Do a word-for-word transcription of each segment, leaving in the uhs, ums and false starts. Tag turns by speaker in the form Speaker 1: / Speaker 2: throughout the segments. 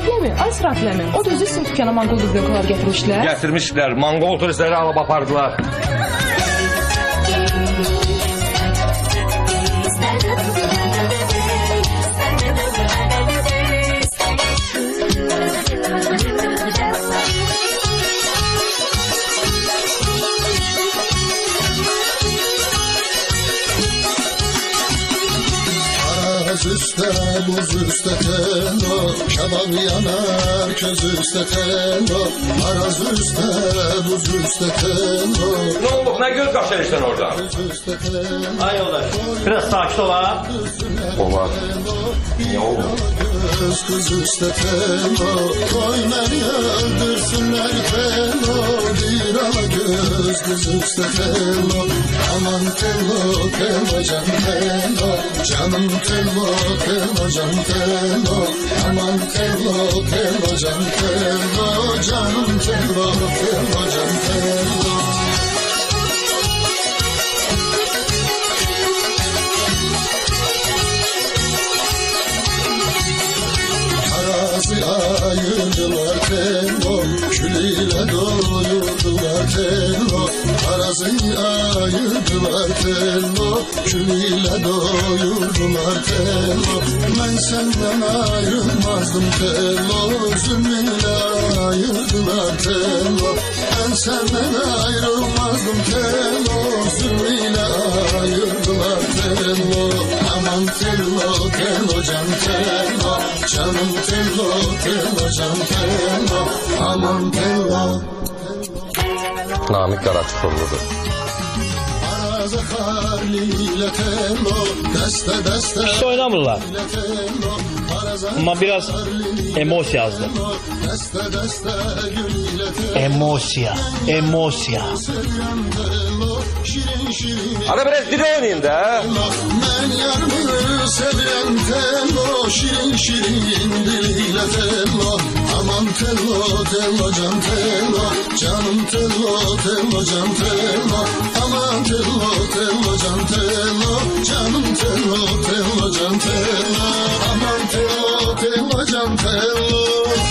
Speaker 1: İsrafilmi? Ay İsrafilmi. O da özü sizin dükkana manqol dublokalar getirmişler.
Speaker 2: Getirmişler. Mongol turistleri alıp apardılar.
Speaker 3: Üste buz üste telo, kebap yanar köz üste telo, araz üste buz üste telo.
Speaker 2: Ne oldu? Ne göz kaşıyırsan orada?
Speaker 4: Ay yoldaş, biraz sakin ol ha.
Speaker 2: Olar. Ne oldu?
Speaker 3: Göz kız üste telo, koy beni öldürsünler telo, bir ala göz kız üste telo. Aman telo, telo can telo, canım telo. Telo can telo, aman telo, telo can telo, canım telo, telo can telo. Arazi ayırdılar telo, külüyle doyurdular telo. Arazi ayırdılar telo, külüyle doyurdular telo. Ben senden ayrılmazdım telo, zulmünle ayırdılar telo. Ben senden ayrılmazdım telo, zulmünle ayırdılar telo. Aman telo, telo can telo, canım telo, telo can telo, aman telo.
Speaker 2: Namık Karaçoğlu'dur.
Speaker 4: İşte oynamırlar. Ama biraz emosya yazdı. Emosya, emosya.
Speaker 2: Hadi biraz dili oynayın da.
Speaker 3: Ben yarımı sevilen telo, şirin şirin diliyle telo. Aman telo, telo can telo, canım telo, telo can telo. Aman telo, telo can telo, canım telo, telo can telo. Aman telo, telo can telo.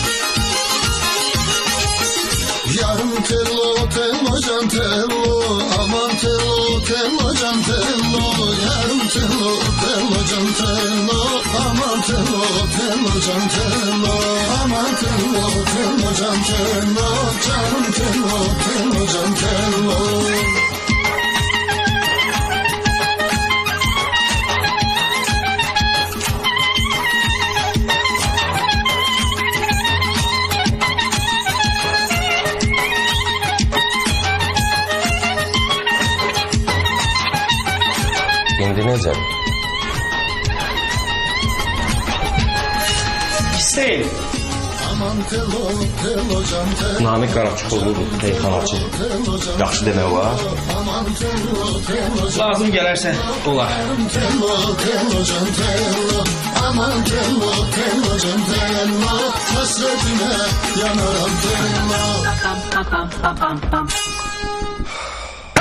Speaker 3: Yarım telo, telo can telo, aman telo, telo can telo. Yarım telo, telo can telo, aman telo, telo can telo. Aman telo, telo can telo, canım telo, telo can telo.
Speaker 2: İndi necə?
Speaker 4: Hüseyin.
Speaker 2: Namık Karaçoğlu'dur, heyxanaçı. Yaxşı demək var.
Speaker 4: Lazım gələrsə, olar.
Speaker 3: Aman telo, telo can telo, hasretine yanaram telo.